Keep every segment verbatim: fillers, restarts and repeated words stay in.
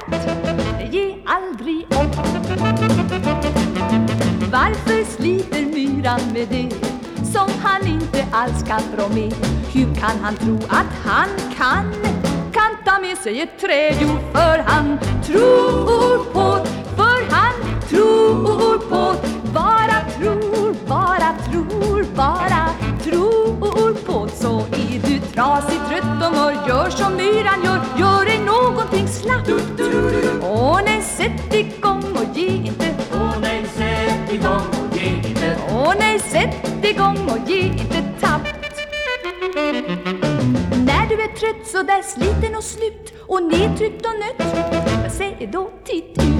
att ge aldrig upp. Varför sliter myran med det som han inte alls kan dra med? Hur kan han tro att han kan kan ta med sig ett trädjord? För han tror på, för han tror på, bara tror, bara tror, bara tror på. Så är du trasig, trött och mör, gör som myran gör, gör dig någonting snabbt. Åh nej, sätt igång och ge inte. Åh nej, sätt igång och ge inte. Åh nej, sätt igång och ge inte tappt. När du är trött så där sliten och slut och nedtryckt och nött, säg då titt ut.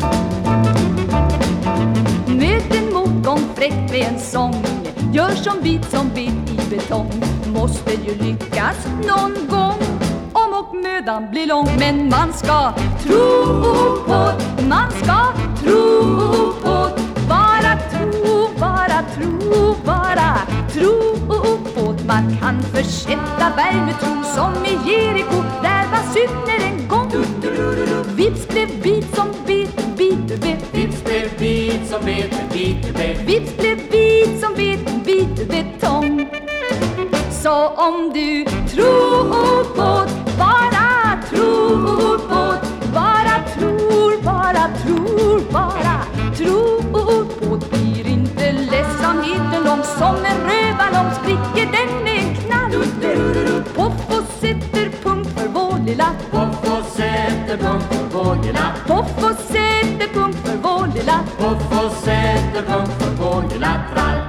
Möt en motgång fräckt med en sång, gör som bit som bit i betong. Måste ju lyckas någon gång, om och mödan blir lång. Men man ska tro på, man ska tro på, bara tro, bara tro, bara tro på. Man kan försätta berg med tro som i Jeriko, där var syner en gång. Vips blev bit som bit, bit du bet. Vips blev bit som bit, bit du bet. Vips blev bit som bit, bit betong. Så om du tror på, bara tror på, bara tror, bara tror, bara tror på. Blir inte ledsamheten lång som en rövarlång, spricker den med en knall. Poff och sätter punkt för vår lilla, Poff och sätter punkt för vår lilla, Poff och sätter punkt för vår lilla, Poff och sätter punkt för vår lilla trall.